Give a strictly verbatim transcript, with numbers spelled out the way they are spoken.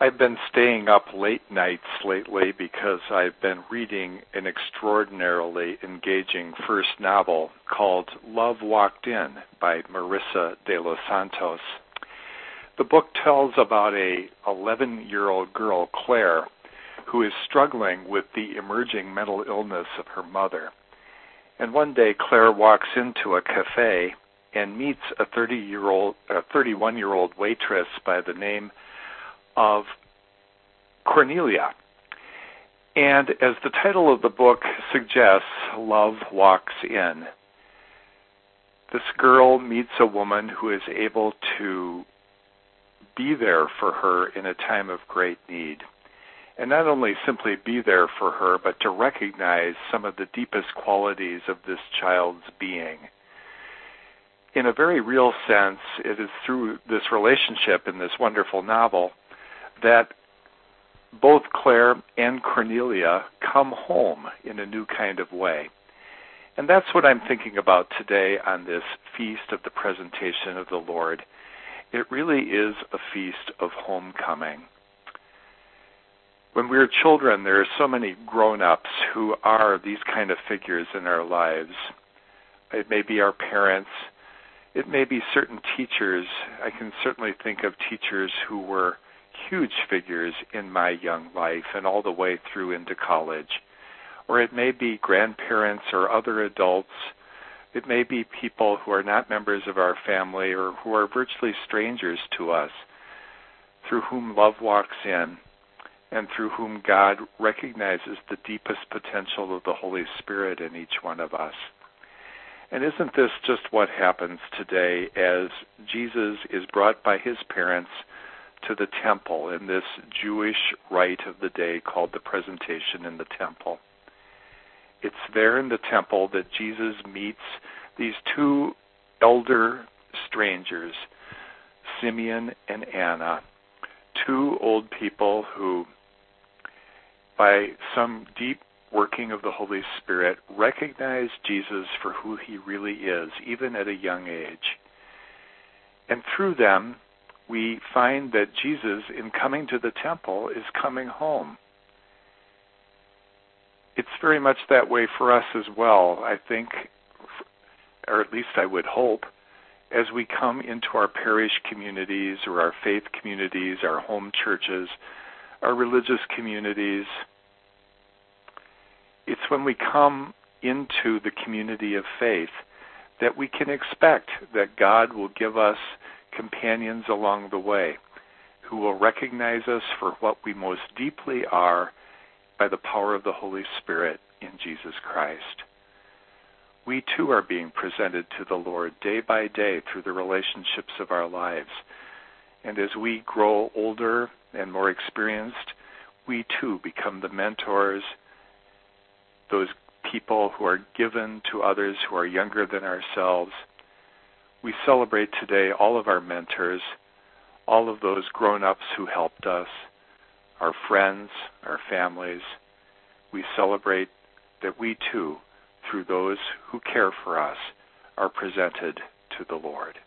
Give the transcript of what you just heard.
I've been staying up late nights lately because I've been reading an extraordinarily engaging first novel called Love Walked In by Marissa de los Santos. The book tells about a eleven-year-old girl, Claire, who is struggling with the emerging mental illness of her mother. And one day Claire walks into a cafe and meets a thirty-year-old, a thirty-one-year-old waitress by the name of Cornelia. And as the title of the book suggests, Love Walks In. This girl meets a woman who is able to be there for her in a time of great need. And not only simply be there for her, but to recognize some of the deepest qualities of this child's being. In a very real sense, it is through this relationship in this wonderful novel that both Claire and Cornelia come home in a new kind of way. And that's what I'm thinking about today on this feast of the presentation of the Lord. It really is a feast of homecoming. When we are children, there are so many grown-ups who are these kind of figures in our lives. It may be our parents. It may be certain teachers. I can certainly think of teachers who were huge figures in my young life and all the way through into college. Or it may be grandparents or other adults. It may be people who are not members of our family or who are virtually strangers to us, through whom love walks in and through whom God recognizes the deepest potential of the Holy Spirit in each one of us. And isn't this just what happens today as Jesus is brought by his parents to the temple in this Jewish rite of the day called the presentation in the temple? It's there in the temple that Jesus meets these two elder strangers, Simeon and Anna, two old people who, by some deep working of the Holy Spirit, recognize Jesus for who he really is, even at a young age. And through them, we find that Jesus, in coming to the temple, is coming home. It's very much that way for us as well, I think, or at least I would hope, as we come into our parish communities or our faith communities, our home churches, our religious communities. It's when we come into the community of faith that we can expect that God will give us companions along the way who will recognize us for what we most deeply are by the power of the Holy Spirit in Jesus Christ. We too are being presented to the Lord day by day through the relationships of our lives. And as we grow older and more experienced, we too become the mentors, those people who are given to others who are younger than ourselves. We celebrate today all of our mentors, all of those grown-ups who helped us, our friends, our families. We celebrate that we too, through those who care for us, are presented to the Lord.